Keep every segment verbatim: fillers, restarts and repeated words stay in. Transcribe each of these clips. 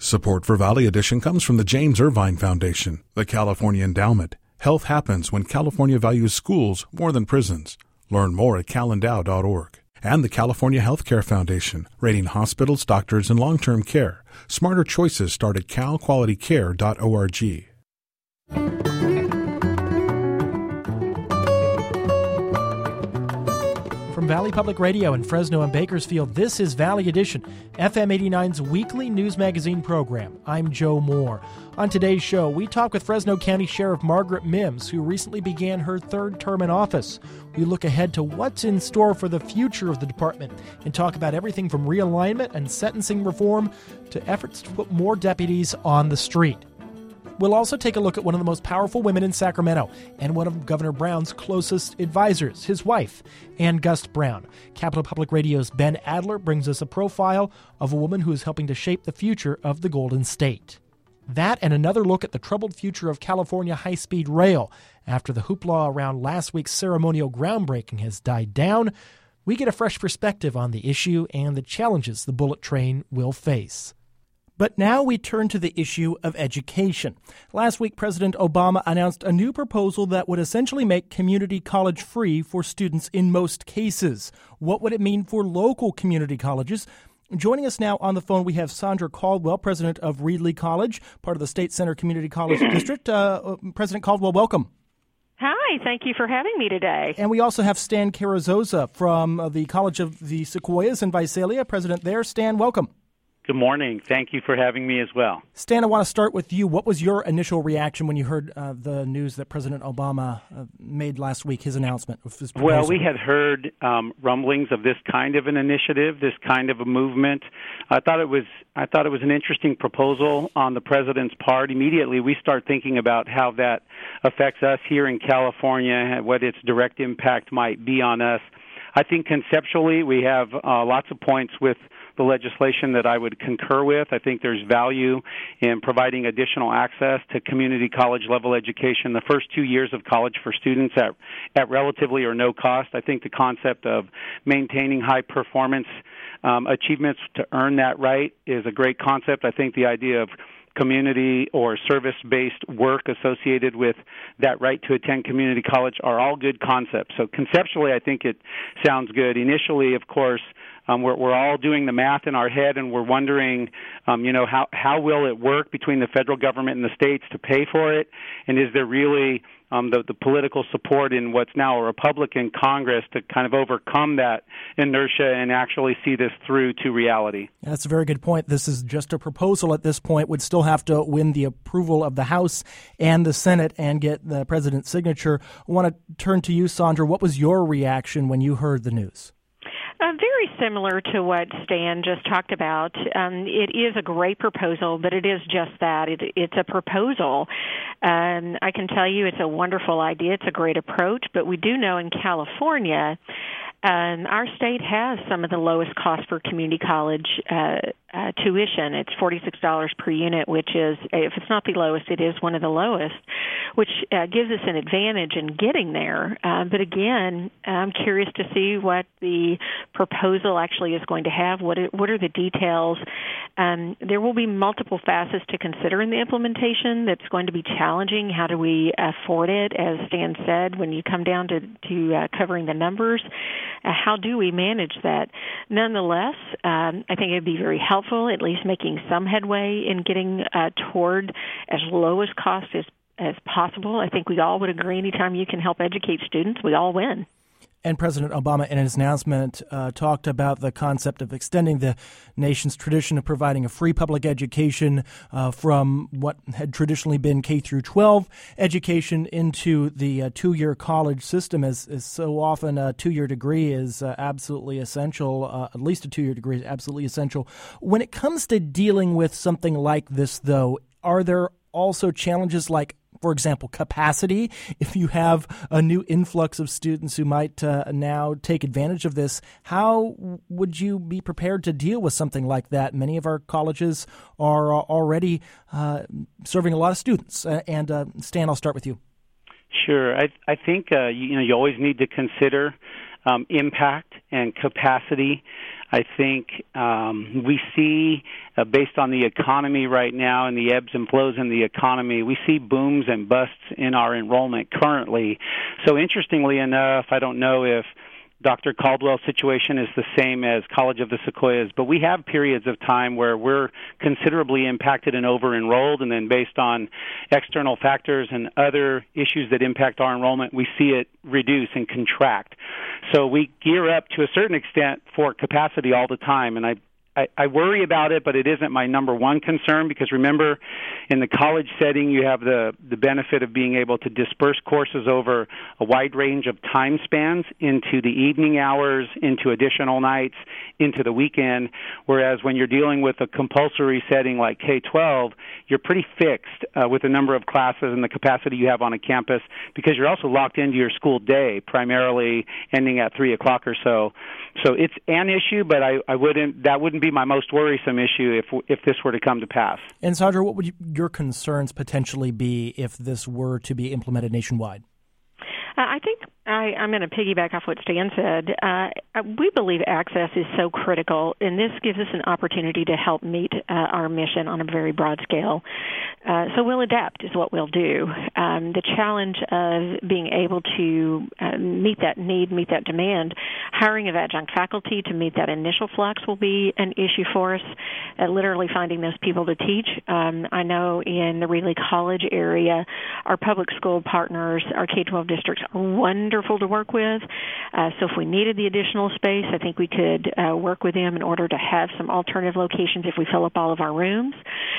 Support for Valley Edition comes from the James Irvine Foundation, the California Endowment. Health happens when California values schools more than prisons. Learn more at cal endow dot org. And the California Healthcare Foundation, rating hospitals, doctors, and long-term care. Smarter choices start at cal quality care dot org. From Valley Public Radio in Fresno and Bakersfield, this is Valley Edition, F M eighty-nine's weekly news magazine program. I'm Joe Moore. On today's show, we talk with Fresno County Sheriff Margaret Mims, who recently began her third term in office. We look ahead to what's in store for the future of the department and talk about everything from realignment and sentencing reform to efforts to put more deputies on the street. We'll also take a look at one of the most powerful women in Sacramento and one of Governor Brown's closest advisors, his wife, Ann Gust Brown. Capital Public Radio's Ben Adler brings us a profile of a woman who is helping to shape the future of the Golden State. That and another look at the troubled future of California high-speed rail. After the hoopla around last week's ceremonial groundbreaking has died down, we get a fresh perspective on the issue and the challenges the bullet train will face. But now we turn to the issue of education. Last week, President Obama announced a new proposal that would essentially make community college free for students in most cases. What would it mean for local community colleges? Joining us now on the phone, we have Sandra Caldwell, president of Reedley College, part of the State Center Community College District. Uh, President Caldwell, welcome. Hi, thank you for having me today. And we also have Stan Carrizosa from uh, the College of the Sequoias in Visalia, president there. Stan, welcome. Good morning. Thank you for having me as well. Stan, I want to start with you. What was your initial reaction when you heard uh, the news that President Obama uh, made last week, his announcement of his proposal? Well, we had heard um, rumblings of this kind of an initiative, this kind of a movement. I thought it was I thought it was an interesting proposal on the president's part. Immediately, we start thinking about how that affects us here in California, what its direct impact might be on us. I think conceptually we have uh, lots of points with the legislation that I would concur with. I think there's value in providing additional access to community college level education the first two years of college for students at, at relatively or no cost. I think the concept of maintaining high performance um, achievements to earn that right is a great concept. I think the idea of community or service-based work associated with that right to attend community college are all good concepts. So conceptually, I think it sounds good. Initially, of course, um, we're, we're all doing the math in our head, and we're wondering, um, you know, how, how will it work between the federal government and the states to pay for it? And is there really um, the, the political support in what's now a Republican Congress to kind of overcome that inertia and actually see this through to reality? That's a very good point. This is just a proposal at this point. Would still have to win the approval of the House and the Senate and get the president's signature. I want to turn to you, Sandra. What was your reaction when you heard the news? Uh, very similar to what Stan just talked about. Um, it is a great proposal, but it is just that. It, it's a proposal. Um, I can tell you it's a wonderful idea. It's a great approach, but we do know in California, um, our state has some of the lowest cost for community college uh, uh, tuition. It's forty-six dollars per unit, which is, if it's not the lowest, it is one of the lowest, which uh, gives us an advantage in getting there. Uh, but again, I'm curious to see what the proposal actually is going to have. What are, what are the details? Um, there will be multiple facets to consider in the implementation that's going to be challenging. How do we afford it? As Stan said, when you come down to, to uh, covering the numbers, uh, how do we manage that? Nonetheless, um, I think it would be very helpful, at least making some headway in getting uh, toward as low as cost as, as possible. I think we all would agree anytime you can help educate students, we all win. And President Obama, in his announcement, uh, talked about the concept of extending the nation's tradition of providing a free public education uh, from what had traditionally been K through twelve education into the uh, two-year college system. As, as so often, a two-year degree is uh, absolutely essential. Uh, at least a two-year degree is absolutely essential. When it comes to dealing with something like this, though, are there also challenges like, for example, capacity? If you have a new influx of students who might uh, now take advantage of this, how would you be prepared to deal with something like that? Many of our colleges are already uh, serving a lot of students. Uh, and uh, Stan, I'll start with you. Sure. I, I think uh, you, you know you always need to consider um, impact and capacity. I think um, we see, uh, based on the economy right now and the ebbs and flows in the economy, we see booms and busts in our enrollment currently. So interestingly enough, I don't know if Doctor Caldwell's situation is the same as College of the Sequoias, but we have periods of time where we're considerably impacted and over-enrolled, and then based on external factors and other issues that impact our enrollment, we see it reduce and contract. So we gear up to a certain extent for capacity all the time, and I I, I worry about it, but it isn't my number one concern because remember, in the college setting, you have the, the benefit of being able to disperse courses over a wide range of time spans into the evening hours, into additional nights, into the weekend, whereas when you're dealing with a compulsory setting like K twelve, you're pretty fixed uh, with the number of classes and the capacity you have on a campus because you're also locked into your school day, primarily ending at three o'clock or so. So it's an issue, but I, I wouldn't. That wouldn't be my most worrisome issue if if this were to come to pass. And Sandra, what would you, your concerns potentially be if this were to be implemented nationwide? Uh, I think I, I'm going to piggyback off what Stan said. Uh, we believe access is so critical, and this gives us an opportunity to help meet uh, our mission on a very broad scale. Uh, so we'll adapt is what we'll do. Um, the challenge of being able to uh, meet that need, meet that demand, hiring of adjunct faculty to meet that initial flux will be an issue for us, uh, literally finding those people to teach. Um, I know in the Reedley College area, our public school partners, our K twelve districts are wonderful to work with. Uh, so if we needed the additional space, I think we could uh, work with them in order to have some alternative locations if we fill up all of our rooms.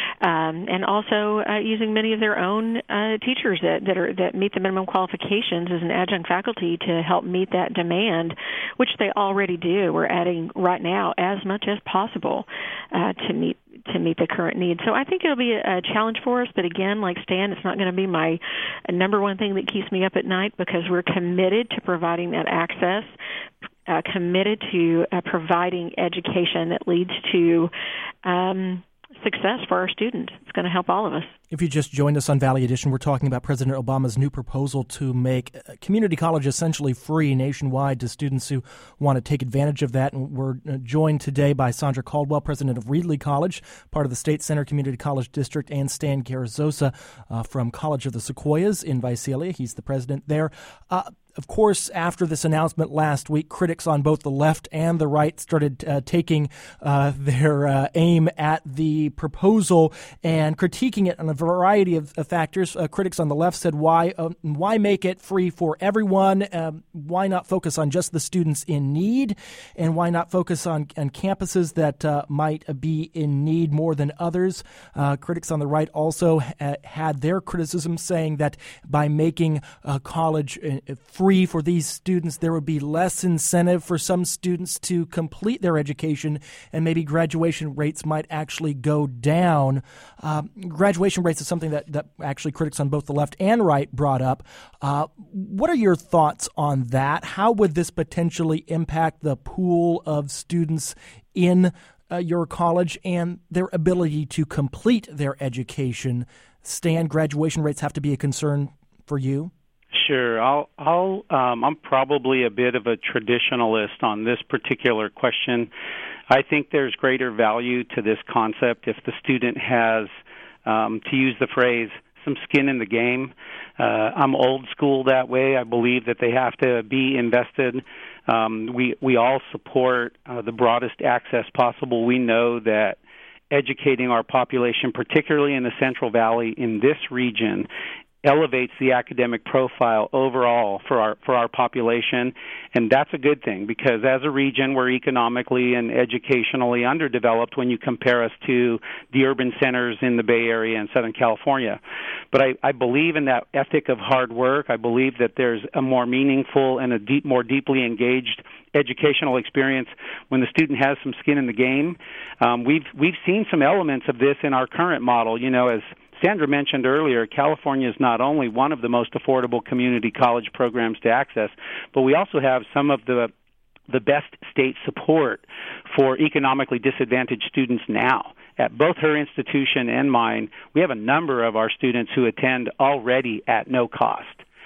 Um, and also uh, using many of their own uh, teachers that, that are that meet the minimum qualifications as an adjunct faculty to help meet that demand, which they already do. We're adding right now as much as possible uh, to meet to meet the current needs. So I think it'll be a, a challenge for us, but again, like Stan, it's not going to be my number one thing that keeps me up at night because we're committed to providing that access, uh, committed to uh, providing education that leads to um, success for our students. It's going to help all of us. If you just joined us on Valley Edition, we're talking about President Obama's new proposal to make community college essentially free nationwide to students who want to take advantage of that. And we're joined today by Sandra Caldwell, president of Reedley College, part of the State Center Community College District, and Stan Carrizosa uh, from College of the Sequoias in Visalia. He's the president there. Uh, Of course, after this announcement last week, critics on both the left and the right started uh, taking uh, their uh, aim at the proposal and critiquing it on a variety of, of factors. Uh, critics on the left said, why uh, why make it free for everyone? Um, why not focus on just the students in need? And why not focus on, on campuses that uh, might be in need more than others? Uh, critics on the right also ha- had their criticism saying that by making uh, college uh, free for these students, there would be less incentive for some students to complete their education, and maybe graduation rates might actually go down. Uh, graduation rates is something that, that actually critics on both the left and right brought up. Uh, what are your thoughts on that? How would this potentially impact the pool of students in uh, your college and their ability to complete their education? Stan, graduation rates have to be a concern for you? Sure. I'll, I'll, um, I'm probably a bit of a traditionalist on this particular question. I think there's greater value to this concept if the student has, um, to use the phrase, some skin in the game. Uh, I'm old school that way. I believe that they have to be invested. Um, we, we all support uh, the broadest access possible. We know that educating our population, particularly in the Central Valley, in this region, elevates the academic profile overall for our for our population, and that's a good thing because as a region we're economically and educationally underdeveloped when you compare us to the urban centers in the Bay Area and Southern California. But I, I believe in that ethic of hard work. I believe that there's a more meaningful and a deep, more deeply engaged educational experience when the student has some skin in the game. Um, we've we've seen some elements of this in our current model. You know, as Sandra mentioned earlier, California is not only one of the most affordable community college programs to access, but we also have some of the the best state support for economically disadvantaged students now. At both her institution and mine, we have a number of our students who attend already at no cost.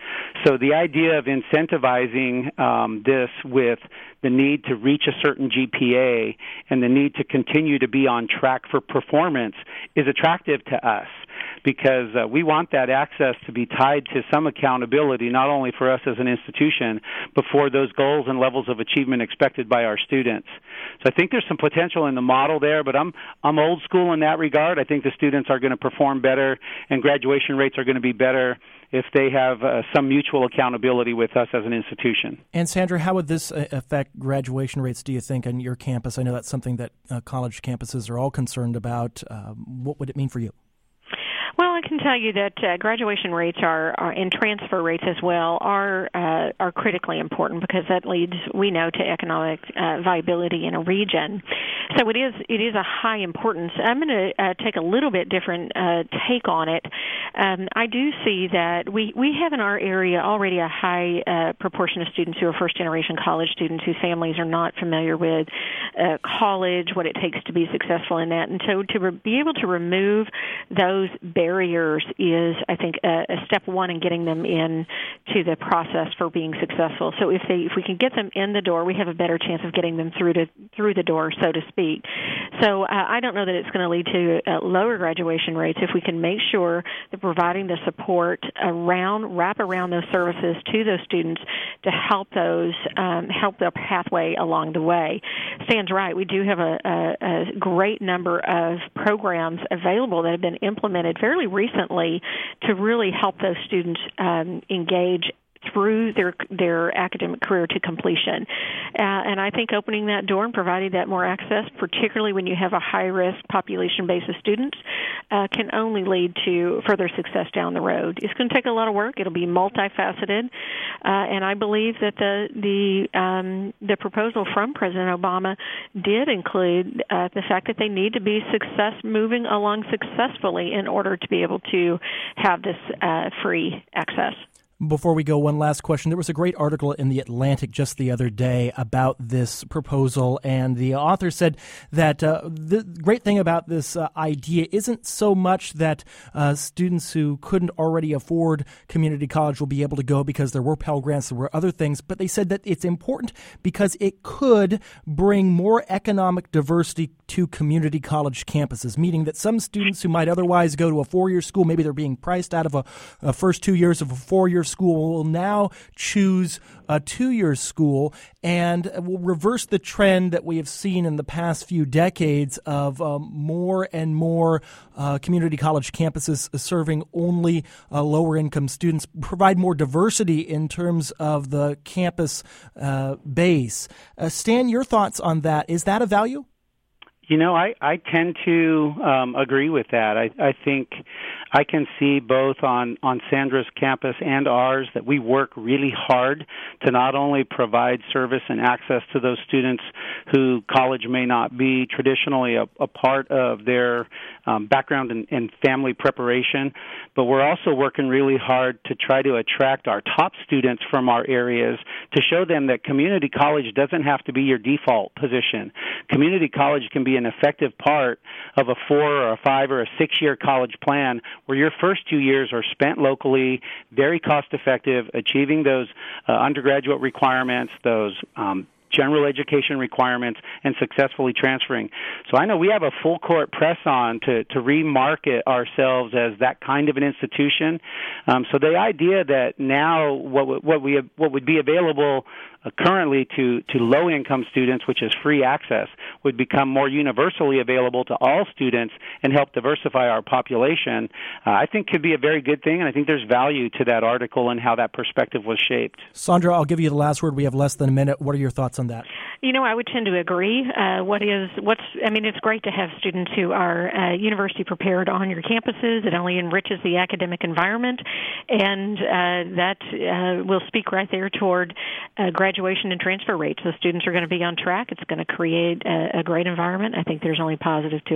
So the idea of incentivizing um, this with the need to reach a certain G P A and the need to continue to be on track for performance is attractive to us, because uh, we want that access to be tied to some accountability, not only for us as an institution, but for those goals and levels of achievement expected by our students. So I think there's some potential in the model there, but I'm I'm old school in that regard. I think the students are going to perform better and graduation rates are going to be better if they have uh, some mutual accountability with us as an institution. And Sandra, how would this uh, affect graduation rates, do you think, on your campus? I know that's something that uh, college campuses are all concerned about. Um, what would it mean for you? Well, I can tell you that uh, graduation rates are, are and transfer rates as well are uh, are critically important, because that leads, we know, to economic uh, viability in a region. So it is it is a high importance. I'm going to uh, take a little bit different uh, take on it. Um, I do see that we, we have in our area already a high uh, proportion of students who are first-generation college students whose families are not familiar with uh, college, what it takes to be successful in that. And so to re- be able to remove those barriers barriers is, I think, a, a step one in getting them in to the process for being successful. So if they, if we can get them in the door, we have a better chance of getting them through to through the door, so to speak. So uh, I don't know that it's going to lead to uh, lower graduation rates if we can make sure that providing the support around, wrap around those services to those students to help those, um, help their pathway along the way. Stan's right. We do have a, a, a great number of programs available that have been implemented very recently to really help those students um, engage through their their academic career to completion. Uh, and I think opening that door and providing that more access, particularly when you have a high-risk population base of students, uh, can only lead to further success down the road. It's going to take a lot of work. It'll be multifaceted. Uh, and I believe that the the um, the proposal from President Obama did include uh, the fact that they need to be success moving along successfully in order to be able to have this uh, free access. Before we go, one last question. There was a great article in The Atlantic just the other day about this proposal, and the author said that uh, the great thing about this uh, idea isn't so much that uh, students who couldn't already afford community college will be able to go because there were Pell Grants, there were other things, but they said that it's important because it could bring more economic diversity to community college campuses, meaning that some students who might otherwise go to a four-year school, maybe they're being priced out of a, a first two years of a four-year school, will now choose a two-year school, and will reverse the trend that we have seen in the past few decades of um, more and more uh, community college campuses serving only uh, lower-income students, provide more diversity in terms of the campus uh, base. Uh, Stan, your thoughts on that? Is that a value? You know, I, I tend to um, agree with that. I, I think I can see both on, on Sandra's campus and ours that we work really hard to not only provide service and access to those students who college may not be traditionally a, a part of their um, background and, and family preparation, but we're also working really hard to try to attract our top students from our areas to show them that community college doesn't have to be your default position. Community college can be an effective part of a four or a five or a six-year college plan where your first two years are spent locally, very cost-effective, achieving those uh, undergraduate requirements, those um, general education requirements, and successfully transferring. So I know we have a full court press on to, to remarket ourselves as that kind of an institution. Um, so the idea that now what what we what would be available uh, currently to, to low-income students, which is free access, would become more universally available to all students and help diversify our population, uh, I think could be a very good thing, and I think there's value to that article and how that perspective was shaped. Sandra, I'll give you the last word. We have less than a minute. What are your thoughts on that? You know, I would tend to agree. Uh, what is, what's, I mean, it's great to have students who are uh, university prepared on your campuses. It only enriches the academic environment, and uh, that uh, will speak right there toward uh, graduation and transfer rates. The students are going to be on track. It's going to create a, a great environment. I think there's only positive to it.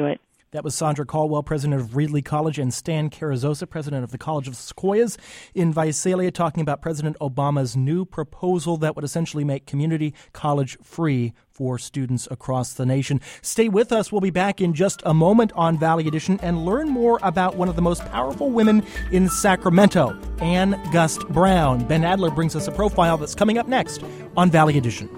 That was Sandra Caldwell, president of Reedley College, and Stan Carrizosa, president of the College of Sequoias in Visalia, talking about President Obama's new proposal that would essentially make community college free for students across the nation. Stay with us. We'll be back in just a moment on Valley Edition and learn more about one of the most powerful women in Sacramento, Ann Gust Brown. Ben Adler brings us a profile that's coming up next on Valley Edition.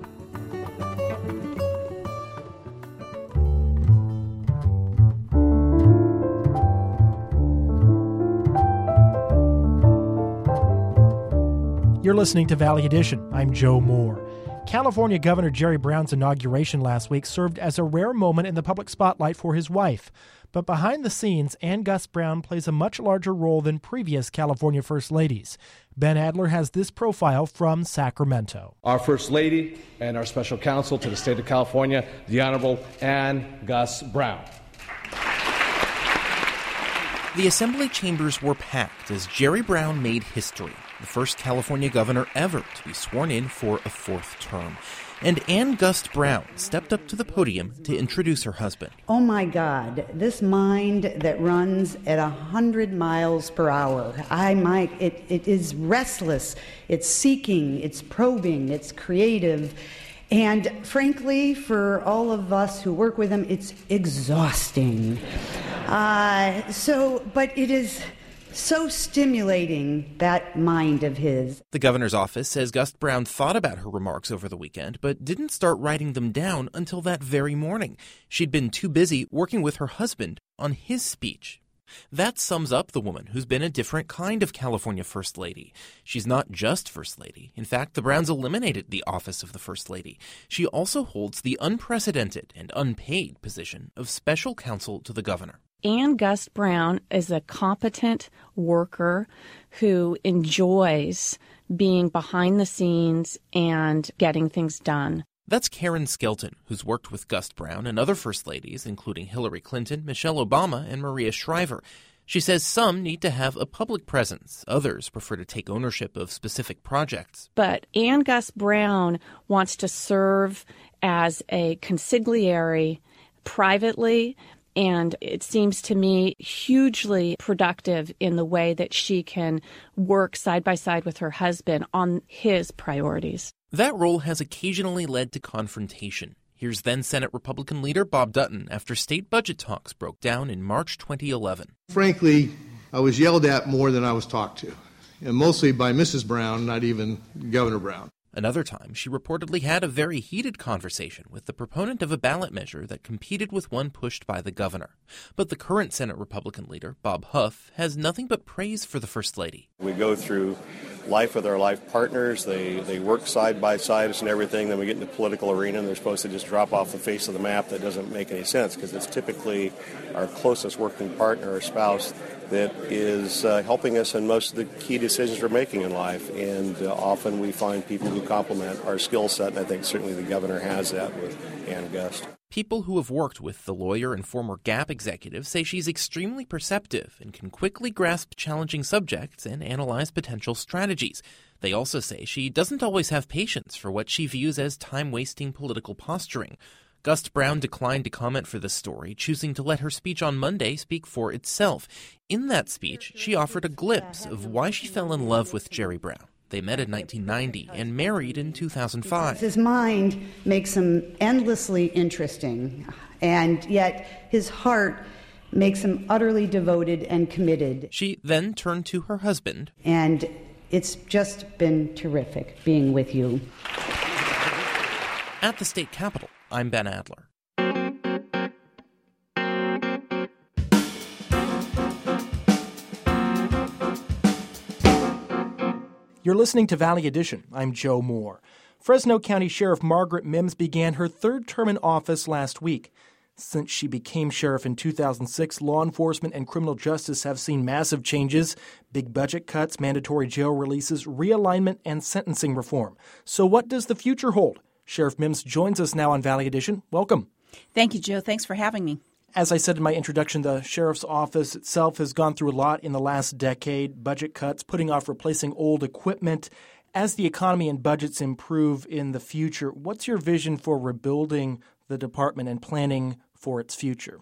You're listening to Valley Edition. I'm Joe Moore. California Governor Jerry Brown's inauguration last week served as a rare moment in the public spotlight for his wife. But behind the scenes, Ann Gust Brown plays a much larger role than previous California First Ladies. Ben Adler has this profile from Sacramento. Our First Lady and our Special Counsel to the State of California, the Honorable Ann Gust Brown. The Assembly chambers were packed as Jerry Brown made history, the first California governor ever to be sworn in for a fourth term. And Ann Gust Brown stepped up to the podium to introduce her husband. Oh my God, this mind that runs at a hundred miles per hour. I my it, it is restless, it's seeking, it's probing, it's creative. And frankly, for all of us who work with him, it's exhausting. Uh, so, but it is so stimulating, that mind of his. The governor's office says Gust Brown thought about her remarks over the weekend, but didn't start writing them down until that very morning. She'd been too busy working with her husband on his speech. That sums up the woman who's been a different kind of California First Lady. She's not just First Lady. In fact, the Browns eliminated the office of the First Lady. She also holds the unprecedented and unpaid position of Special Counsel to the Governor. Ann Gust Brown is a competent worker who enjoys being behind the scenes and getting things done. That's Karen Skelton, who's worked with Gust Brown and other First Ladies, including Hillary Clinton, Michelle Obama, and Maria Shriver. She says some need to have a public presence. Others prefer to take ownership of specific projects. But Ann Gust Brown wants to serve as a consigliere privately, and it seems to me hugely productive in the way that she can work side by side with her husband on his priorities. That role has occasionally led to confrontation. Here's then Senate Republican leader Bob Dutton after state budget talks broke down in March twenty eleven. Frankly, I was yelled at more than I was talked to, and mostly by Missus Brown, not even Governor Brown. Another time, she reportedly had a very heated conversation with the proponent of a ballot measure that competed with one pushed by the governor. But the current Senate Republican leader, Bob Huff, has nothing but praise for the First Lady. We go through life with our life partners. They they work side by side and everything. Then we get in the political arena, and they're supposed to just drop off the face of the map. That doesn't make any sense because it's typically our closest working partner or spouse that is uh, helping us in most of the key decisions we're making in life. And uh, often we find people who complement our skill set, and I think certainly the governor has that with Ann Gust. People who have worked with the lawyer and former Gap executive say she's extremely perceptive and can quickly grasp challenging subjects and analyze potential strategies. They also say she doesn't always have patience for what she views as time-wasting political posturing. Gust Brown declined to comment for this story, choosing to let her speech on Monday speak for itself. In that speech, she offered a glimpse of why she fell in love with Jerry Brown. They met in nineteen ninety and married in two thousand five. His mind makes him endlessly interesting, and yet his heart makes him utterly devoted and committed. She then turned to her husband. And it's just been terrific being with you. At the state capitol, I'm Ben Adler. You're listening to Valley Edition. I'm Joe Moore. Fresno County Sheriff Margaret Mims began her third term in office last week. Since she became sheriff in two thousand six, law enforcement and criminal justice have seen massive changes: big budget cuts, mandatory jail releases, realignment, and sentencing reform. So what does the future hold? Sheriff Mims joins us now on Valley Edition. Welcome. Thank you, Joe. Thanks for having me. As I said in my introduction, the sheriff's office itself has gone through a lot in the last decade: budget cuts, putting off replacing old equipment. As the economy and budgets improve in the future, what's your vision for rebuilding the department and planning for its future?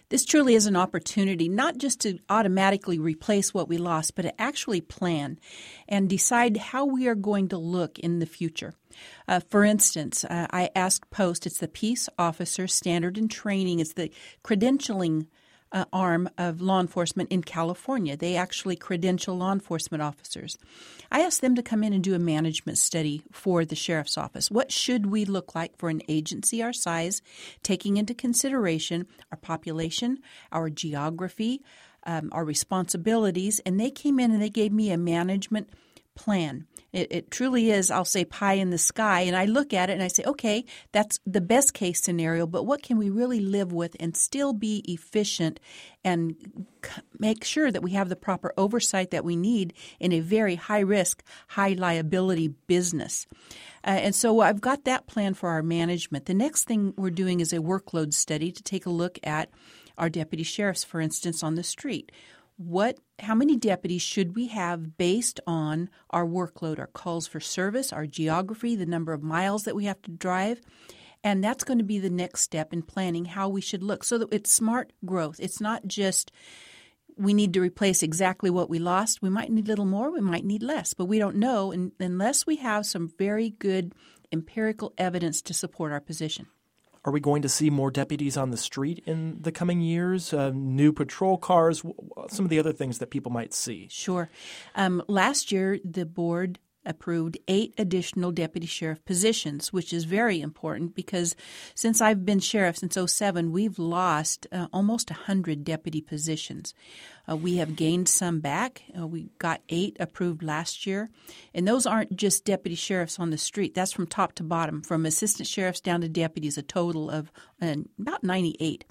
This truly is an opportunity not just to automatically replace what we lost, but to actually plan and decide how we are going to look in the future. Uh, for instance, uh, I asked Post, it's the Peace Officer Standard and Training, it's the credentialing uh, arm of law enforcement in California. They actually credential law enforcement officers. I asked them to come in and do a management study for the sheriff's office. What should we look like for an agency our size, taking into consideration our population, our geography, um, our responsibilities? And they came in and they gave me a management plan. It, it truly is, I'll say, pie in the sky. And I look at it and I say, okay, that's the best case scenario, but what can we really live with and still be efficient and c- make sure that we have the proper oversight that we need in a very high-risk, high-liability business? Uh, and so I've got that plan for our management. The next thing we're doing is a workload study to take a look at our deputy sheriffs, for instance, on the street. What, how many deputies should we have based on our workload, our calls for service, our geography, the number of miles that we have to drive? And that's going to be the next step in planning how we should look so that it's smart growth. It's not just we need to replace exactly what we lost. We might need a little more, we might need less, but we don't know and, unless we have some very good empirical evidence to support our position. Are we going to see more deputies on the street in the coming years, uh, new patrol cars, some of the other things that people might see? Sure. Um, last year, the board approved eight additional deputy sheriff positions, which is very important because since I've been sheriff since oh seven, we've lost uh, almost one hundred deputy positions. Uh, we have gained some back. Uh, we got eight approved last year. And those aren't just deputy sheriffs on the street. That's from top to bottom, from assistant sheriffs down to deputies, a total of uh, about ninety-eight.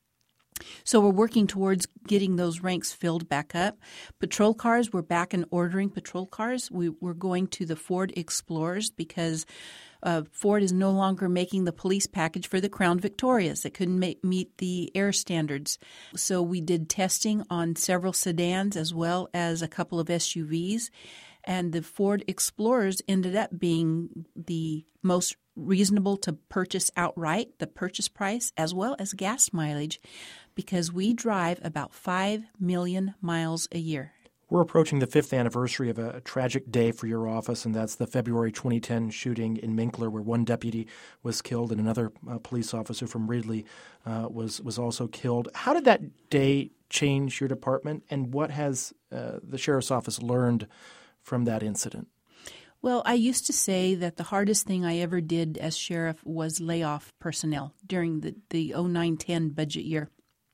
So we're working towards getting those ranks filled back up. Patrol cars, we're back in ordering patrol cars. We, we're going to the Ford Explorers because uh, Ford is no longer making the police package for the Crown Victorias that couldn't ma- meet the air standards. So we did testing on several sedans as well as a couple of S U Vs. And the Ford Explorers ended up being the most reasonable to purchase outright, the purchase price, as well as gas mileage, because we drive about five million miles a year. We're approaching the fifth anniversary of a tragic day for your office, and that's the February twenty ten shooting in Minkler where one deputy was killed and another uh, police officer from Ridley uh, was, was also killed. How did that day change your department, and what has uh, the sheriff's office learned from that incident? Well, I used to say that the hardest thing I ever did as sheriff was lay off personnel during the, the oh nine ten budget year.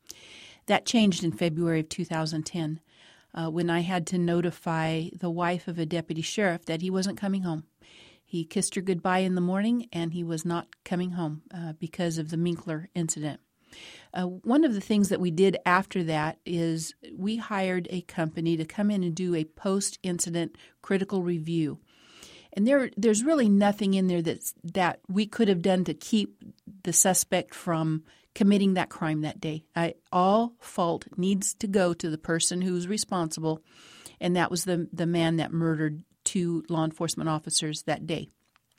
That changed in February of two thousand ten uh, when I had to notify the wife of a deputy sheriff that he wasn't coming home. He kissed her goodbye in the morning, and he was not coming home uh, because of the Minkler incident. Uh, one of the things that we did after that is we hired a company to come in and do a post-incident critical review. And there, there's really nothing in there that's, that we could have done to keep the suspect from committing that crime that day. I, all fault needs to go to the person who's responsible, and that was the, the man that murdered two law enforcement officers that day.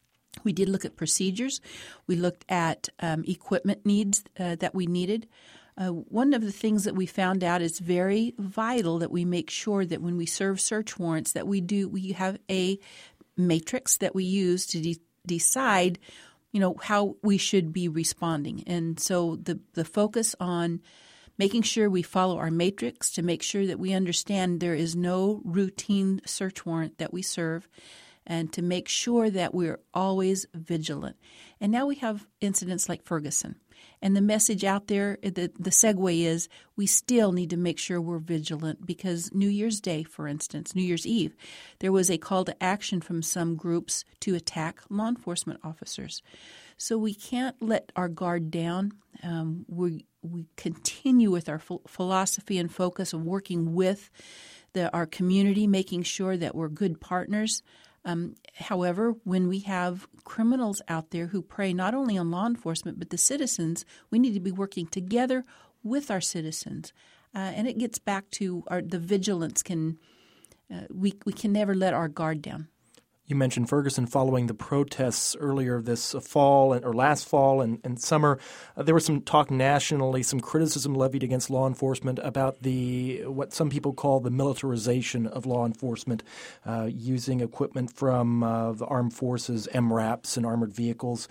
We did look at procedures. We looked at um, equipment needs uh, that we needed. Uh, one of the things that we found out is very vital that we make sure that when we serve search warrants that we do we have a matrix that we use to de- decide, you know, how we should be responding. And so the the focus on making sure we follow our matrix to make sure that we understand there is no routine search warrant that we serve, and to make sure that we're always vigilant. And now we have incidents like Ferguson. And the message out there, the, the segue is we still need to make sure we're vigilant because New Year's Day, for instance, New Year's Eve, there was a call to action from some groups to attack law enforcement officers. So we can't let our guard down. Um, we, we continue with our ph- philosophy and focus of working with the, our community, making sure that we're good partners. Um, however, when we have criminals out there who prey not only on law enforcement but the citizens, we need to be working together with our citizens. Uh, and it gets back to our, the vigilance can uh, we we can never let our guard down. You mentioned Ferguson following the protests earlier this fall or last fall and, and summer. Uh, there was some talk nationally, some criticism levied against law enforcement about the what some people call the militarization of law enforcement, uh, using equipment from uh, the armed forces, M RAPs, and armored vehicles.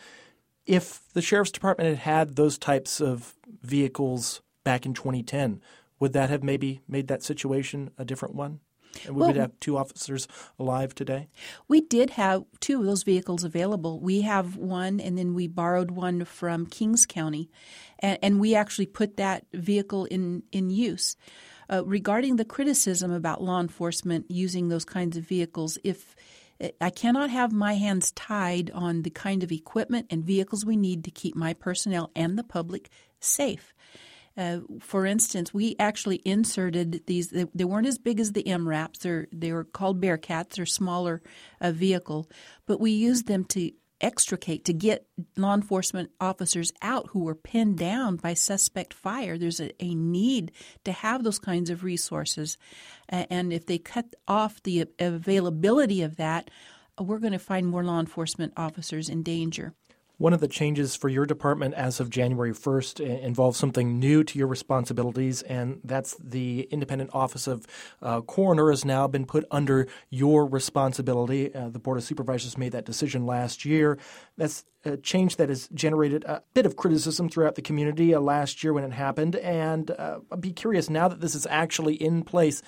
If the Sheriff's Department had had those types of vehicles back in twenty ten, would that have maybe made that situation a different one? And would well, we have two officers alive today? We did have two of those vehicles available. We have one, and then we borrowed one from Kings County, and, and we actually put that vehicle in, in use. Uh, regarding the criticism about law enforcement using those kinds of vehicles, if I cannot have my hands tied on the kind of equipment and vehicles we need to keep my personnel and the public safe. Uh, for instance, we actually inserted these. They, they weren't as big as the M RAPs. They're, they were called Bearcats. They're smaller uh, vehicle. But we used them to extricate, to get law enforcement officers out who were pinned down by suspect fire. There's a, a need to have those kinds of resources. Uh, and if they cut off the availability of that, we're going to find more law enforcement officers in danger. One of the changes for your department as of January first involves something new to your responsibilities, and that's the Independent Office of uh, Coroner has now been put under your responsibility. Uh, the Board of Supervisors made that decision last year. That's a change that has generated a bit of criticism throughout the community uh, last year when it happened, and uh, I'd be curious, now that this is actually in place,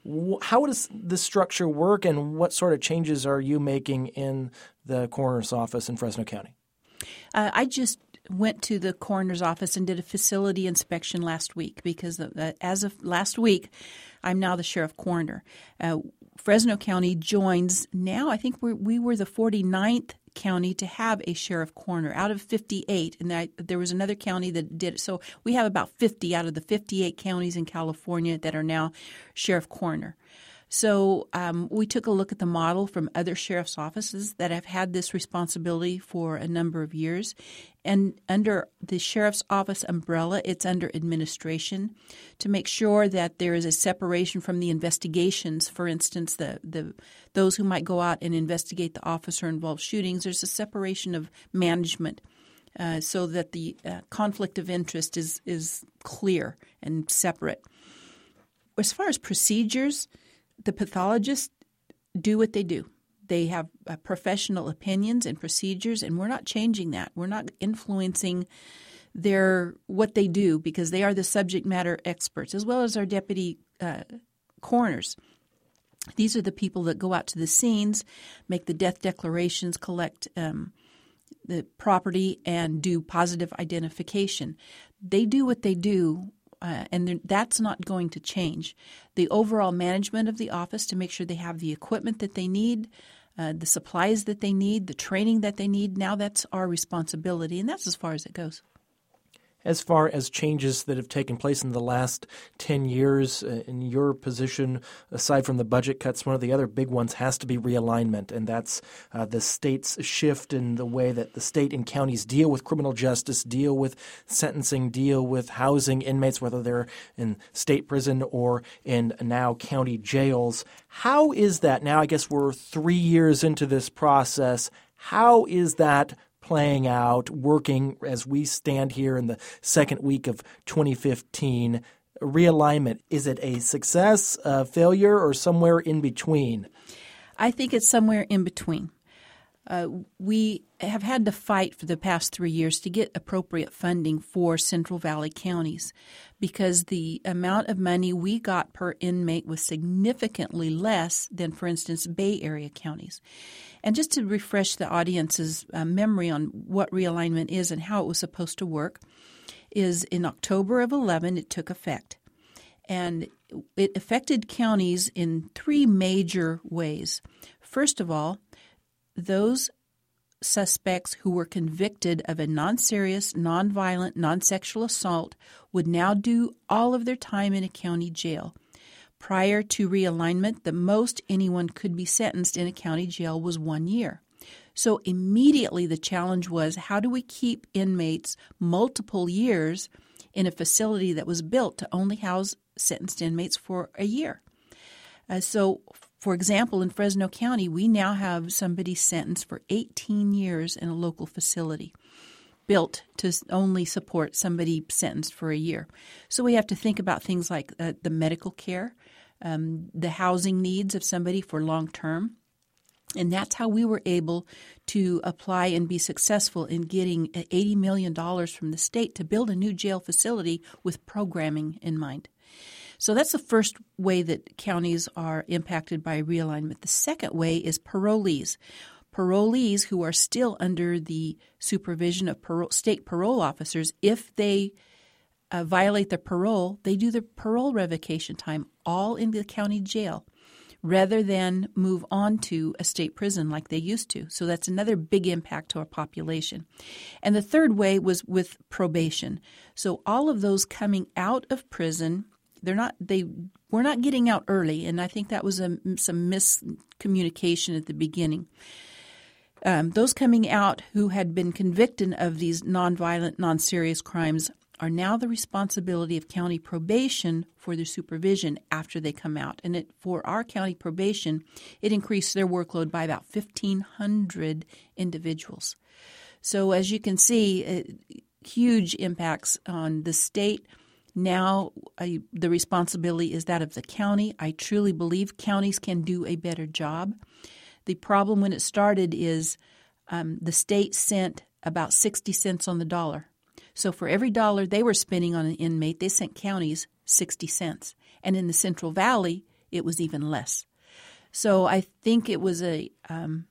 how does this structure work, and what sort of changes are you making in the coroner's office in Fresno County? Uh, I just went to the coroner's office and did a facility inspection last week because uh, as of last week, I'm now the sheriff coroner. Uh, Fresno County joins now, I think we're, we were the forty-ninth county to have a sheriff coroner out of fifty-eight, and I, there was another county that did it. So we have about fifty out of the fifty-eight counties in California that are now sheriff coroner. So um, we took a look at the model from other sheriff's offices that have had this responsibility for a number of years. And under the sheriff's office umbrella, it's under administration to make sure that there is a separation from the investigations. For instance, the, the those who might go out and investigate the officer-involved shootings, there's a separation of management uh, so that the uh, conflict of interest is, is clear and separate. As far as procedures, the pathologists do what they do. They have uh, professional opinions and procedures, and we're not changing that. We're not influencing their what they do because they are the subject matter experts, as well as our deputy uh, coroners. These are the people that go out to the scenes, make the death declarations, collect um, the property, and do positive identification. They do what they do. Uh, and that's not going to change. The overall management of the office to make sure they have the equipment that they need, uh, the supplies that they need, the training that they need, now that's our responsibility, and that's as far as it goes. As far as changes that have taken place in the last ten years uh, in your position, aside from the budget cuts, one of the other big ones has to be realignment, and that's uh, the state's shift in the way that the state and counties deal with criminal justice, deal with sentencing, deal with housing inmates, whether they're in state prison or in now county jails. How is that now? I guess we're three years into this process. How is that playing out, working as we stand here in the second week of twenty fifteen? Realignment, is it a success, a failure, or somewhere in between? I think it's somewhere in between. Uh, we have had to fight for the past three years to get appropriate funding for Central Valley counties because the amount of money we got per inmate was significantly less than, for instance, Bay Area counties. And just to refresh the audience's uh, memory on what realignment is and how it was supposed to work, is in October of eleven it took effect. And it affected counties in three major ways. First of all, those suspects who were convicted of a non-serious, non-violent, non-sexual assault would now do all of their time in a county jail. Prior to realignment, the most anyone could be sentenced in a county jail was one year. So immediately the challenge was, how do we keep inmates multiple years in a facility that was built to only house sentenced inmates for a year? Uh, so for example, in Fresno County, we now have somebody sentenced for eighteen years in a local facility built to only support somebody sentenced for a year. So we have to think about things like uh, the medical care, um, the housing needs of somebody for long term. And that's how we were able to apply and be successful in getting eighty million dollars from the state to build a new jail facility with programming in mind. So that's the first way that counties are impacted by realignment. The second way is parolees. Parolees who are still under the supervision of parole, state parole officers, if they uh, violate their parole, they do their parole revocation time all in the county jail rather than move on to a state prison like they used to. So that's another big impact to our population. And the third way was with probation. So all of those coming out of prison, they're not they we're not getting out early, and I think that was a, some miscommunication at the beginning. Um, those coming out who had been convicted of these nonviolent, non-serious crimes are now the responsibility of county probation for their supervision after they come out. And it, for our county probation, it increased their workload by about fifteen hundred individuals. So as you can see, uh, huge impacts on the state. Now uh, the responsibility is that of the county. I truly believe counties can do a better job. The problem when it started is um, the state sent about sixty cents on the dollar. So for every dollar they were spending on an inmate, they sent counties sixty cents. And in the Central Valley, it was even less. So I think it was a um,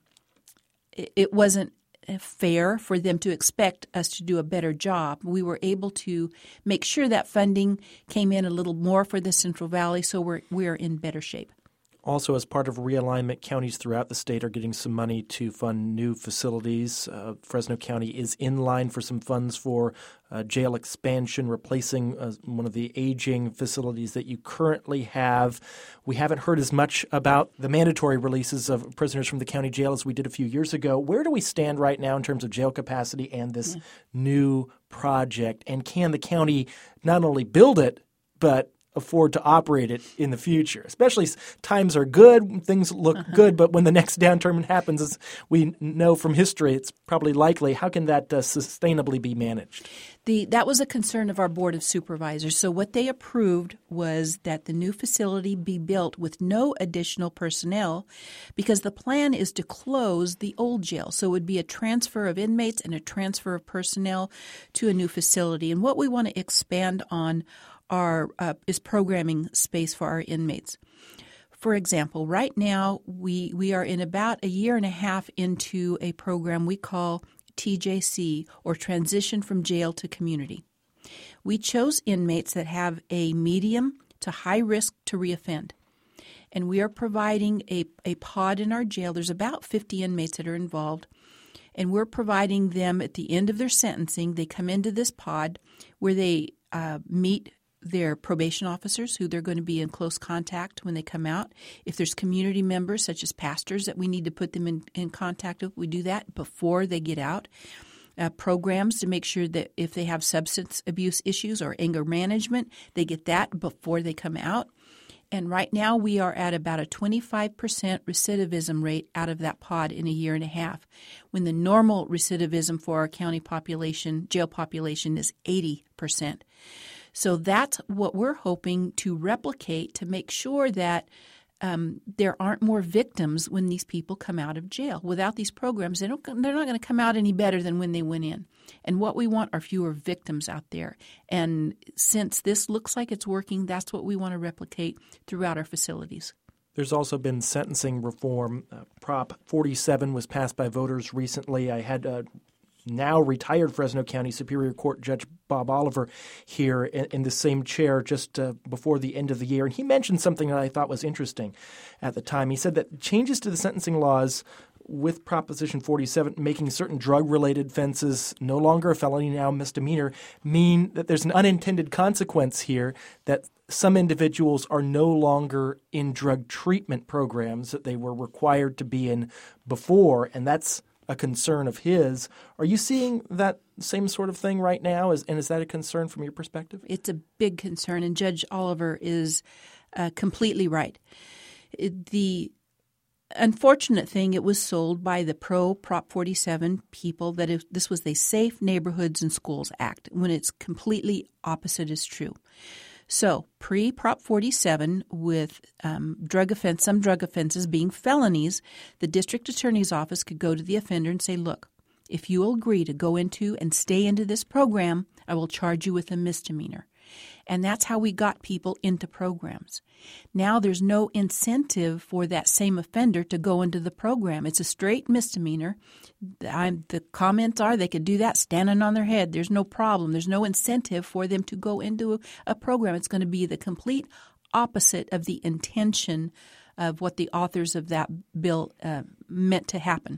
it, it wasn't fair for them to expect us to do a better job. We were able to make sure that funding came in a little more for the Central Valley, so we're we're in better shape. Also, as part of realignment, counties throughout the state are getting some money to fund new facilities. Uh, Fresno County is in line for some funds for uh, jail expansion, replacing uh, one of the aging facilities that you currently have. We haven't heard as much about the mandatory releases of prisoners from the county jail as we did a few years ago. Where do we stand right now in terms of jail capacity and this yeah. new project? And can the county not only build it, but afford to operate it in the future? Especially times are good, things look uh-huh. good, but when the next downturn happens, as we know from history, it's probably likely. How can that uh, sustainably be managed? The that was a concern of our Board of Supervisors. So what they approved was that the new facility be built with no additional personnel because the plan is to close the old jail. So it would be a transfer of inmates and a transfer of personnel to a new facility. And what we want to expand on Our, uh, is programming space for our inmates. For example, right now we we are in about a year and a half into a program we call T J C, or Transition from Jail to Community. We chose inmates that have a medium to high risk to reoffend, and we are providing a, a pod in our jail. There's about fifty inmates that are involved, and we're providing them at the end of their sentencing. They come into this pod where they uh, meet their probation officers who they're going to be in close contact when they come out. If there's community members such as pastors that we need to put them in, in contact with, we do that before they get out. Uh, programs to make sure that if they have substance abuse issues or anger management, they get that before they come out. And right now we are at about a twenty-five percent recidivism rate out of that pod in a year and a half, when the normal recidivism for our county population, jail population, is eighty percent. So that's what we're hoping to replicate to make sure that um, there aren't more victims when these people come out of jail. Without these programs, they don't, they're not going to come out any better than when they went in. And what we want are fewer victims out there. And since this looks like it's working, that's what we want to replicate throughout our facilities. There's also been sentencing reform. Uh, Prop forty-seven was passed by voters recently. I had uh, now retired Fresno County Superior Court Judge Bob Oliver here in, in the same chair just uh, before the end of the year. And he mentioned something that I thought was interesting at the time. He said that changes to the sentencing laws with Proposition forty-seven, making certain drug-related offenses no longer a felony, now misdemeanor, mean that there's an unintended consequence here that some individuals are no longer in drug treatment programs that they were required to be in before, and that's a concern of his. Are you seeing that same sort of thing right now? Is, and is that a concern from your perspective? It's a big concern, and Judge Oliver is uh, completely right. It, the unfortunate thing, it was sold by the pro-Prop forty-seven people that it, this was the Safe Neighborhoods and Schools Act, when it's completely opposite is true. So pre-Prop forty-seven, with um, drug offense, some drug offenses being felonies, the district attorney's office could go to the offender and say, look, if you will agree to go into and stay into this program, I will charge you with a misdemeanor. And that's how we got people into programs. Now there's no incentive for that same offender to go into the program. It's a straight misdemeanor. I'm, the comments are they could do that standing on their head. There's no problem. There's no incentive for them to go into a, a program. It's going to be the complete opposite of the intention of what the authors of that bill uh, meant to happen.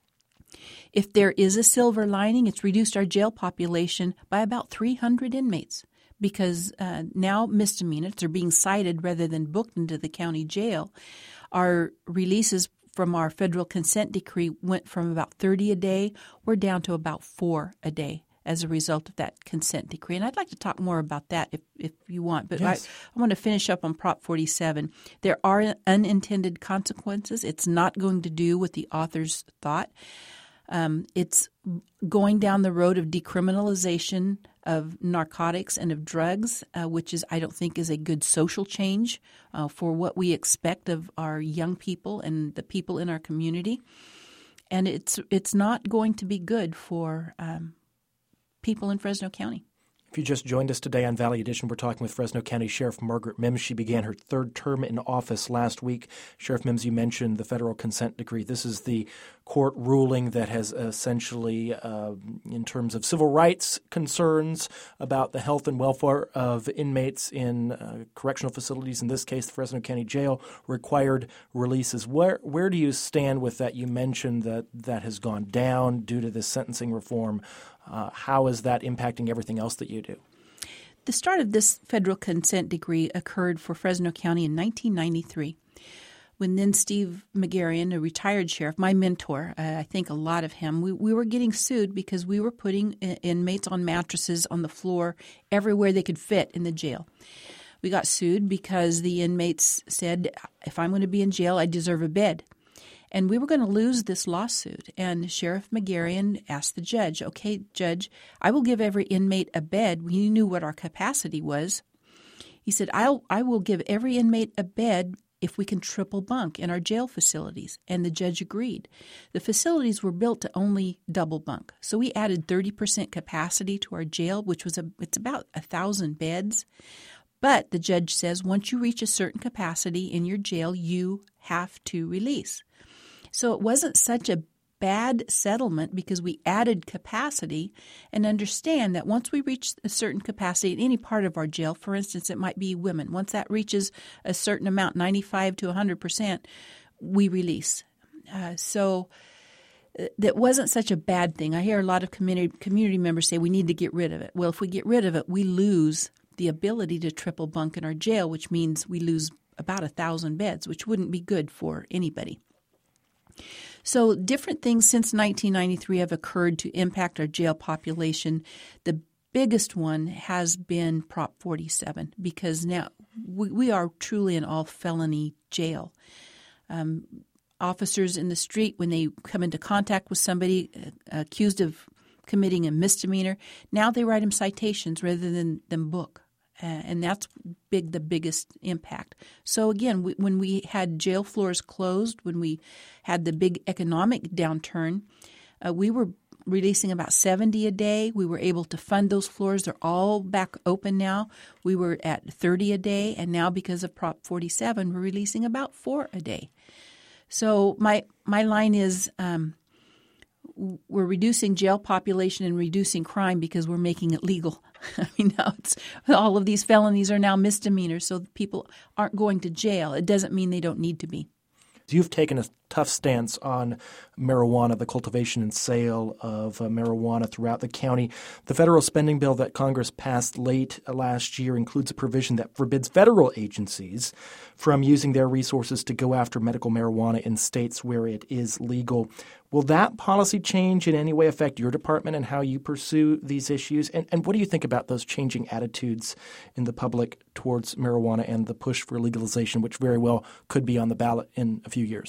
If there is a silver lining, it's reduced our jail population by about three hundred inmates. Because uh, now misdemeanors are being cited rather than booked into the county jail. Our releases from our federal consent decree went from about thirty a day. We're down to about four a day as a result of that consent decree. And I'd like to talk more about that if, if you want. But yes. I, I want to finish up on Prop forty-seven. There are unintended consequences. It's not going to do what the authors thought. Um, it's going down the road of decriminalization of narcotics and of drugs, uh, which is I don't think is a good social change uh, for what we expect of our young people and the people in our community. And it's it's not going to be good for um, people in Fresno County. If you just joined us today on Valley Edition, we're talking with Fresno County Sheriff Margaret Mims. She began her third term in office last week. Sheriff Mims, you mentioned the federal consent decree. This is the court ruling that has essentially, uh, in terms of civil rights concerns about the health and welfare of inmates in uh, correctional facilities, in this case the Fresno County Jail, required releases. Where where do you stand with that? You mentioned that that has gone down due to this sentencing reform. Uh, how is that impacting everything else that you do? The start of this federal consent decree occurred for Fresno County in nineteen ninety-three, when then Steve McGarrion, a retired sheriff, my mentor, uh, I think a lot of him, we, we were getting sued because we were putting inmates on mattresses on the floor everywhere they could fit in the jail. We got sued because the inmates said, if I'm going to be in jail, I deserve a bed. And we were going to lose this lawsuit. And Sheriff McGarrion asked the judge, okay, judge, I will give every inmate a bed. We knew what our capacity was. He said, I'll, I will give every inmate a bed if we can triple bunk in our jail facilities. And the judge agreed. The facilities were built to only double bunk. So we added thirty percent capacity to our jail, which was a, it's about one thousand beds. But the judge says once you reach a certain capacity in your jail, you have to release. So it wasn't such a bad settlement because we added capacity, and understand that once we reach a certain capacity in any part of our jail, for instance, it might be women, once that reaches a certain amount, ninety-five to one hundred percent, we release. Uh, so that wasn't such a bad thing. I hear a lot of community, community members say we need to get rid of it. Well, if we get rid of it, we lose the ability to triple bunk in our jail, which means we lose about one thousand beds, which wouldn't be good for anybody. So different things since nineteen ninety-three have occurred to impact our jail population. The biggest one has been Prop forty-seven, because now we, we are truly an all-felony jail. Um, officers in the street, when they come into contact with somebody uh, accused of committing a misdemeanor, now they write them citations rather than, than book. Uh, and that's big, the biggest impact. So again, we, when we had jail floors closed, when we had the big economic downturn, uh, we were releasing about seventy a day. We were able to fund those floors. They're all back open now. We were at thirty a day, and now because of Prop forty-seven, we're releasing about four a day. So my my line is um, we're reducing jail population and reducing crime because we're making it legal. I mean, now it's, all of these felonies are now misdemeanors, so people aren't going to jail. It doesn't mean they don't need to be. You've taken a tough stance on marijuana, the cultivation and sale of uh, marijuana throughout the county. The federal spending bill that Congress passed late last year includes a provision that forbids federal agencies from using their resources to go after medical marijuana in states where it is legal. Will that policy change in any way affect your department and how you pursue these issues? And, and what do you think about those changing attitudes in the public towards marijuana and the push for legalization, which very well could be on the ballot in a few years? Yeah.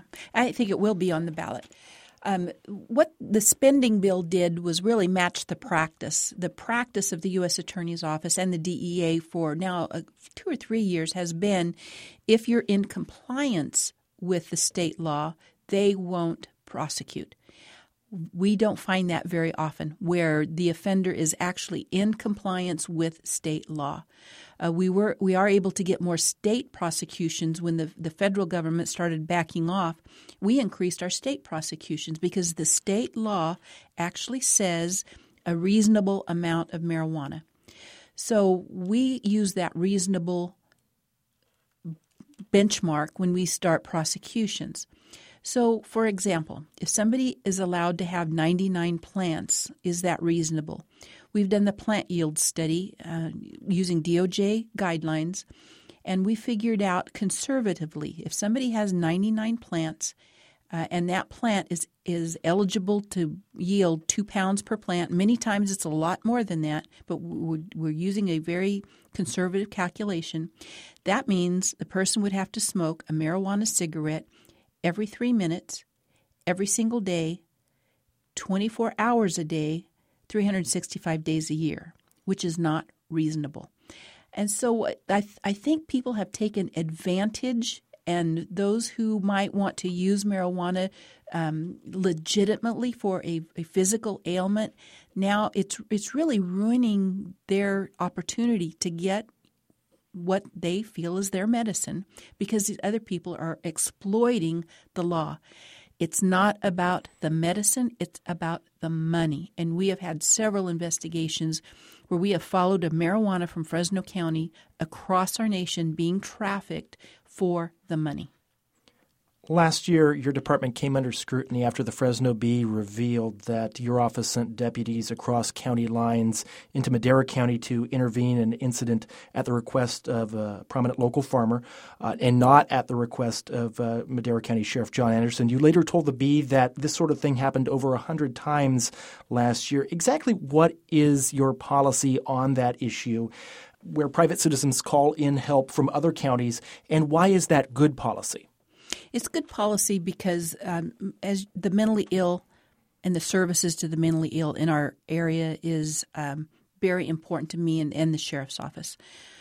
I think it will be on the ballot. Um, what the spending bill did was really match the practice. The practice of the U S Attorney's Office and the D E A for now uh, two or three years has been, if you're in compliance with the state law, they won't prosecute. We don't find that very often, where the offender is actually in compliance with state law. Uh, we were we are able to get more state prosecutions when the, the federal government started backing off. We increased our state prosecutions because the state law actually says a reasonable amount of marijuana. So we use that reasonable benchmark when we start prosecutions. So, for example, if somebody is allowed to have ninety-nine plants, is that reasonable? We've done the plant yield study uh, using D O J guidelines, and we figured out conservatively, if somebody has ninety-nine plants uh, and that plant is, is eligible to yield two pounds per plant, many times it's a lot more than that, but we're, we're using a very conservative calculation, that means the person would have to smoke a marijuana cigarette every three minutes, every single day, twenty-four hours a day, three hundred sixty-five days a year, which is not reasonable. And so I, th- I think people have taken advantage, and those who might want to use marijuana um, legitimately for a, a physical ailment, now it's it's really ruining their opportunity to get what they feel is their medicine, because these other people are exploiting the law. It's not about the medicine, it's about the money. And we have had several investigations where we have followed a marijuana from Fresno County across our nation being trafficked for the money. Last year, your department came under scrutiny after the Fresno Bee revealed that your office sent deputies across county lines into Madera County to intervene in an incident at the request of a prominent local farmer uh, and not at the request of uh, Madera County Sheriff John Anderson. You later told the Bee that this sort of thing happened over one hundred times last year. Exactly what is your policy on that issue, where private citizens call in help from other counties, and why is that good policy? It's good policy because um, as the mentally ill and the services to the mentally ill in our area is um, very important to me and, and the sheriff's office.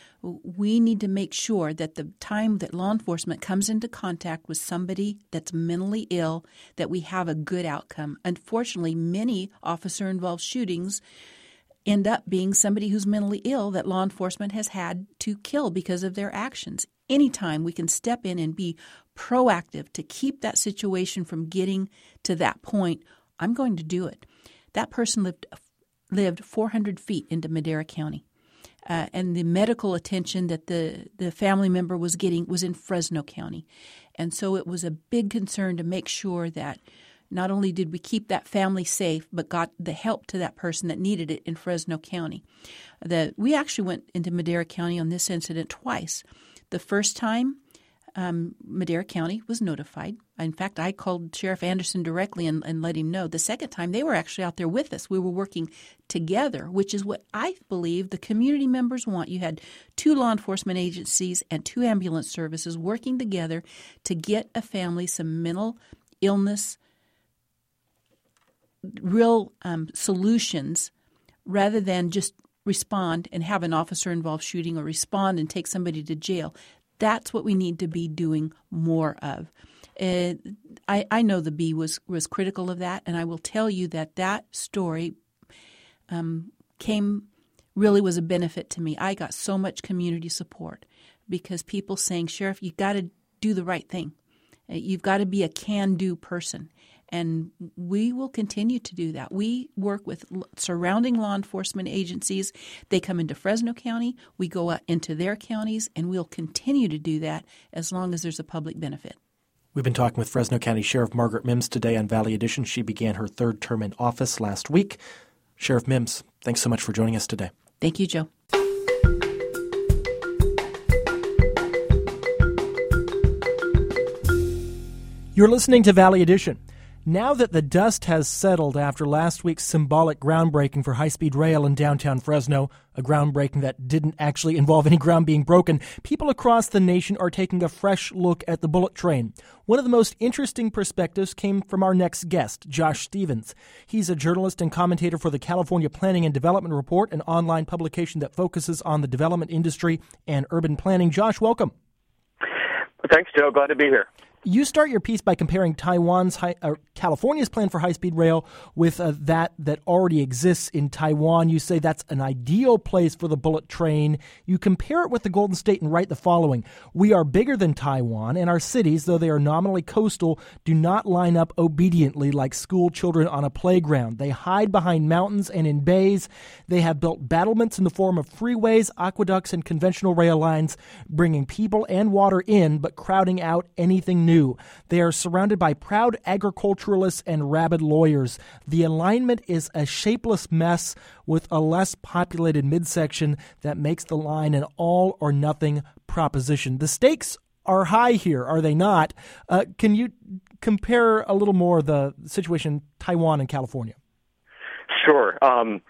We need to make sure that the time that law enforcement comes into contact with somebody that's mentally ill, that we have a good outcome. Unfortunately, many officer-involved shootings end up being somebody who's mentally ill that law enforcement has had to kill because of their actions. Anytime we can step in and be proactive to keep that situation from getting to that point, I'm going to do it. That person lived lived four hundred feet into Madera County, uh, and the medical attention that the, the family member was getting was in Fresno County. And so it was a big concern to make sure that not only did we keep that family safe, but got the help to that person that needed it in Fresno County. The, we actually went into Madera County on this incident twice. The first time, um, Madera County was notified. In fact, I called Sheriff Anderson directly and, and let him know. The second time, they were actually out there with us. We were working together, which is what I believe the community members want. You had two law enforcement agencies and two ambulance services working together to get a family some mental illness, real um, solutions, rather than just respond and have an officer-involved shooting or respond and take somebody to jail. That's what we need to be doing more of. Uh, I, I know the Bee was, was critical of that, and I will tell you that that story um, came really was a benefit to me. I got so much community support because people saying, Sheriff, you've got to do the right thing. You've got to be a can-do person. And we will continue to do that. We work with surrounding law enforcement agencies. They come into Fresno County. We go out into their counties, and we'll continue to do that as long as there's a public benefit. We've been talking with Fresno County Sheriff Margaret Mims today on Valley Edition. She began her third term in office last week. Sheriff Mims, thanks so much for joining us today. Thank you, Joe. You're listening to Valley Edition. Now that the dust has settled after last week's symbolic groundbreaking for high-speed rail in downtown Fresno, a groundbreaking that didn't actually involve any ground being broken, people across the nation are taking a fresh look at the bullet train. One of the most interesting perspectives came from our next guest, Josh Stevens. He's a journalist and commentator for the California Planning and Development Report, an online publication that focuses on the development industry and urban planning. Josh, welcome. Thanks, Joe. Glad to be here. You start your piece by comparing Taiwan's high, uh, California's plan for high-speed rail with uh, that that already exists in Taiwan. You say that's an ideal place for the bullet train. You compare it with the Golden State and write the following: "We are bigger than Taiwan, and our cities, though they are nominally coastal, do not line up obediently like school children on a playground. They hide behind mountains and in bays. They have built battlements in the form of freeways, aqueducts, and conventional rail lines, bringing people and water in, but crowding out anything new. New. They are surrounded by proud agriculturalists and rabid lawyers. The alignment is a shapeless mess with a less populated midsection that makes the line an all-or-nothing proposition." The stakes are high here, are they not? Uh, can you compare a little more the situation in Taiwan and California? Sure. Um,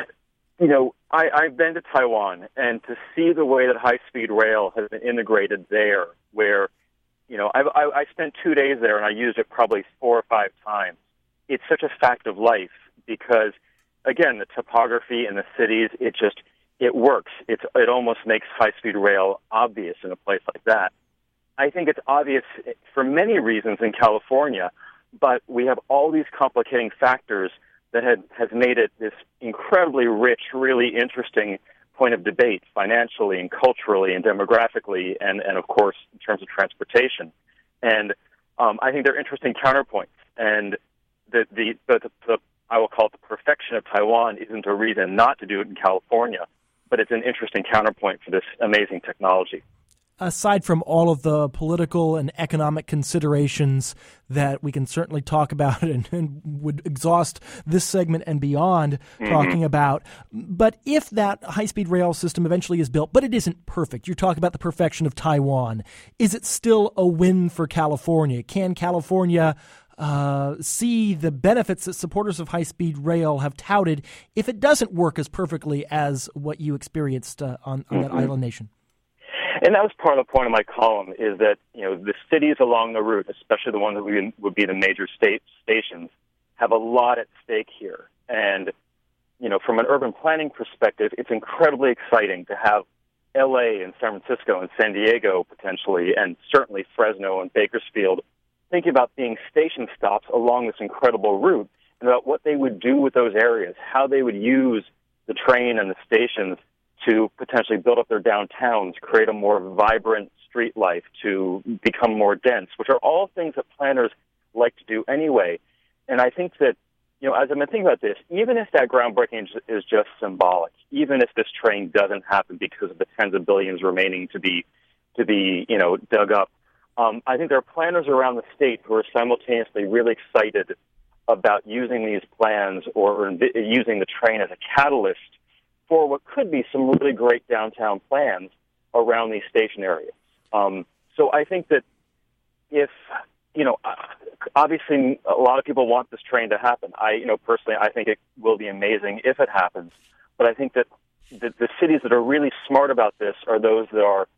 you know, I, I've been to Taiwan, and to see the way that high-speed rail has been integrated there, where You know, I, I, I spent two days there, and I used it probably four or five times. It's such a fact of life because, again, the topography in the cities, it just, it works. It's, it almost makes high-speed rail obvious in a place like that. I think it's obvious for many reasons in California, but we have all these complicating factors that had, has made it this incredibly rich, really interesting point of debate financially and culturally and demographically and, and of course, in terms of transportation. And um, I think they're interesting counterpoints. And the, the, the, the, the, I will call it the perfection of Taiwan isn't a reason not to do it in California, but it's an interesting counterpoint for this amazing technology. Aside from all of the political and economic considerations that we can certainly talk about and, and would exhaust this segment and beyond mm-hmm. talking about, but if that high-speed rail system eventually is built, but it isn't perfect, you're talking about the perfection of Taiwan, is it still a win for California? Can California uh, see the benefits that supporters of high-speed rail have touted if it doesn't work as perfectly as what you experienced uh, on, on mm-hmm. that island nation? And that was part of the point of my column, is that, you know, the cities along the route, especially the ones that we, would be the major state stations, have a lot at stake here. And, you know, from an urban planning perspective, it's incredibly exciting to have L A and San Francisco and San Diego potentially, and certainly Fresno and Bakersfield, thinking about being station stops along this incredible route and about what they would do with those areas, how they would use the train and the stations to potentially build up their downtowns, create a more vibrant street life, to become more dense, which are all things that planners like to do anyway. And I think that, you know, as I've been thinking about this, even if that groundbreaking is just symbolic, even if this train doesn't happen because of the tens of billions remaining to be, to be, you know, dug up, um, I think there are planners around the state who are simultaneously really excited about using these plans or, or using the train as a catalyst for what could be some really great downtown plans around these station areas. Um, so I think that if, you know, obviously a lot of people want this train to happen. I, you know, personally, I think it will be amazing if it happens. But I think that the, the cities that are really smart about this are those that are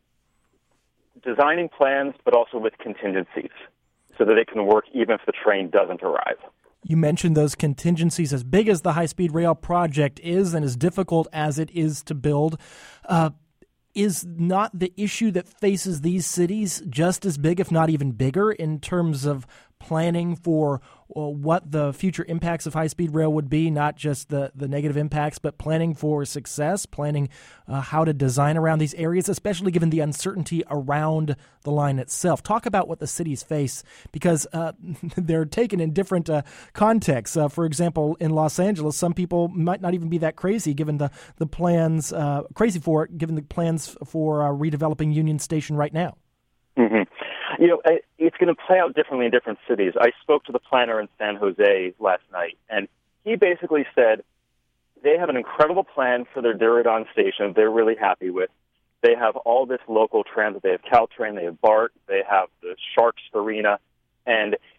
designing plans, but also with contingencies so that it can work even if the train doesn't arrive. You mentioned those contingencies. As big as the high-speed rail project is and as difficult as it is to build, uh, is not the issue that faces these cities just as big, if not even bigger, in terms of planning for uh, what the future impacts of high-speed rail would be, not just the, the negative impacts, but planning for success, planning uh, how to design around these areas, especially given the uncertainty around the line itself. Talk about what the cities face, because uh, they're taken in different uh, contexts. Uh, for example, in Los Angeles, some people might not even be that crazy given the, the plans, uh, crazy for it, given the plans for uh, redeveloping Union Station right now. Mm-hmm. You know, it's going to play out differently in different cities. I spoke to the planner in San Jose last night, and he basically said they have an incredible plan for their Diridon station they're really happy with. They have all this local transit. They have Caltrain, they have BART, they have the Sharks Arena, and he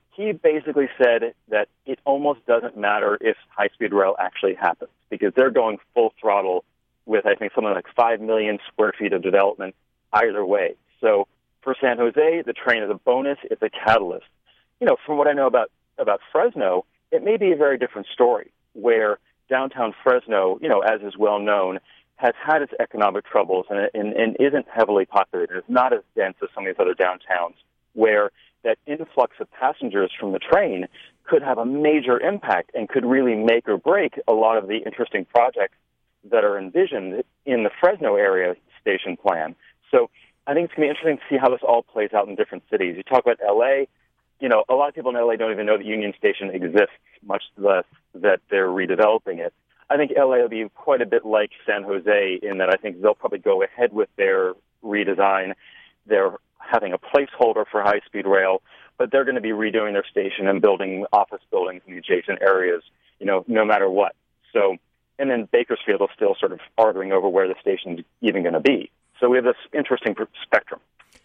basically said that it almost doesn't matter if high-speed rail actually happens because they're going full throttle with, I think, something like five million square feet of development either way. So for San Jose, the train is a bonus. It's a catalyst. You know, from what I know about, about Fresno, it may be a very different story where downtown Fresno, you know, as is well known, has had its economic troubles and, and, and isn't heavily populated. It's not as dense as some of these other downtowns where that influx of passengers from the train could have a major impact and could really make or break a lot of the interesting projects that are envisioned in the Fresno area station plan. So I think it's going to be interesting to see how this all plays out in different cities. You talk about L A, you know, a lot of people in L A don't even know that Union Station exists, much less that they're redeveloping it. I think L A will be quite a bit like San Jose in that I think they'll probably go ahead with their redesign. They're having a placeholder for high-speed rail, but they're going to be redoing their station and building office buildings in the adjacent areas, you know, no matter what. So, and then Bakersfield is still sort of arguing over where the station's even going to be. So we have this interesting spectrum.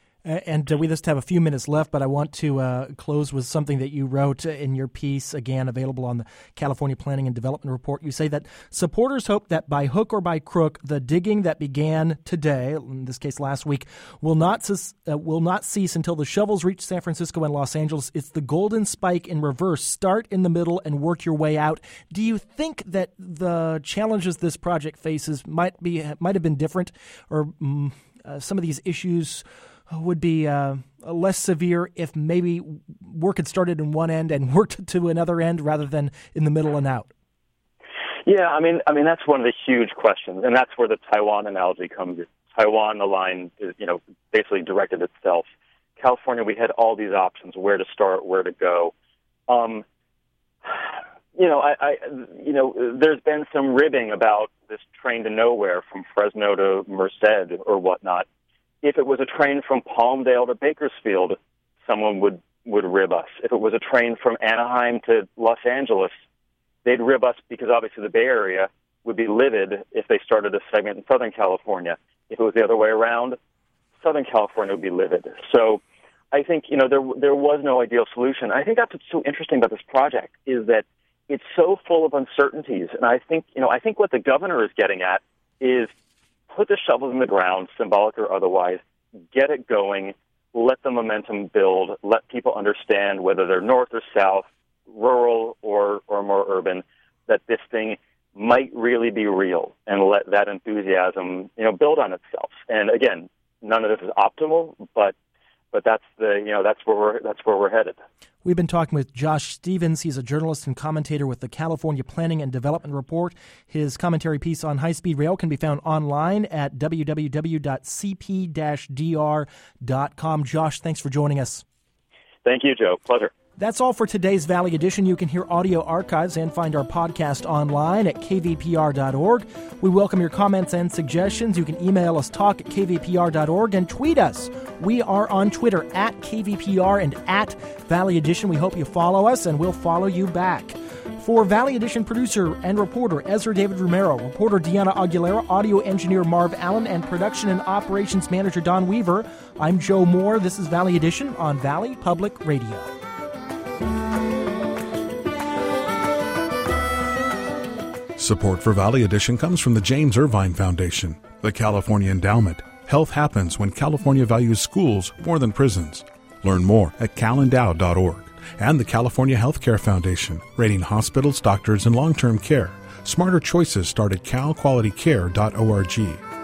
And uh, we just have a few minutes left, but I want to uh, close with something that you wrote in your piece, again, available on the California Planning and Development Report. You say that supporters hope that by hook or by crook, the digging that began today, in this case last week, will not, uh, will not cease until the shovels reach San Francisco and Los Angeles. It's the golden spike in reverse. Start in the middle and work your way out. Do you think that the challenges this project faces might be might have been different, or um, uh, some of these issues would be uh, less severe if maybe work had started in one end and worked to another end rather than in the middle and out? Yeah, I mean, I mean that's one of the huge questions, and that's where the Taiwan analogy comes in. Taiwan, the line, is, you know, basically directed itself. California, we had all these options: where to start, where to go. Um, you know, I, I, you know, there's been some ribbing about this train to nowhere from Fresno to Merced or whatnot. If it was a train from Palmdale to Bakersfield, someone would, would rib us. If it was a train from Anaheim to Los Angeles, they'd rib us because obviously the Bay Area would be livid if they started a segment in Southern California. If it was the other way around, Southern California would be livid. So I think, you know, there there was no ideal solution. I think that's what's so interesting about this project is that it's so full of uncertainties. And I think, you know, I think what the governor is getting at is put the shovels in the ground, symbolic or otherwise, get it going, let the momentum build, let people understand whether they're north or south, rural or, or more urban, that this thing might really be real, and let that enthusiasm, you know, build on itself. And again, none of this is optimal, but but that's the you know that's where we're that's where we're headed. We've been talking with Josh Stevens. He's a journalist and commentator with the California Planning and Development Report. His commentary piece on high-speed rail can be found online at w w w dot c p dash d r dot com. Josh, thanks for joining us. Thank you, Joe. Pleasure. That's all for today's Valley Edition. You can hear audio archives and find our podcast online at k v p r dot org. We welcome your comments and suggestions. You can email us talk at k v p r dot org and tweet us. We are on Twitter at K V P R and at Valley Edition. We hope you follow us and we'll follow you back. For Valley Edition producer and reporter Ezra David Romero, reporter Deanna Aguilera, audio engineer Marv Allen, and production and operations manager Don Weaver, I'm Joe Moore. This is Valley Edition on Valley Public Radio. Support for Valley Edition comes from the James Irvine Foundation, the California Endowment. Health happens when California values schools more than prisons. Learn more at cal endow dot org. And the California Healthcare Foundation, rating hospitals, doctors, and long-term care. Smarter choices start at cal quality care dot org.